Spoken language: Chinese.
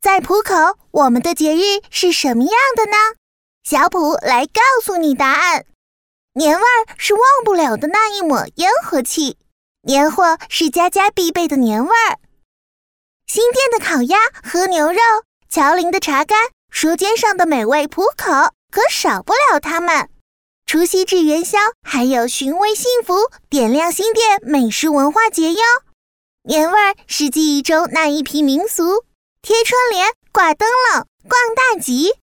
在浦口，我们的节日是什么样的呢？小普来告诉你答案。年味儿是忘不了的那一抹烟火气，年货是家家必备的年味儿。新店的烤鸭和牛肉，乔林的茶干，舌尖上的美味浦口，可少不了它们。除夕至元宵，还有寻味幸福，点亮新店美食文化节哟。年味儿是记忆中那一批民俗，贴春联、挂灯笼、逛大集，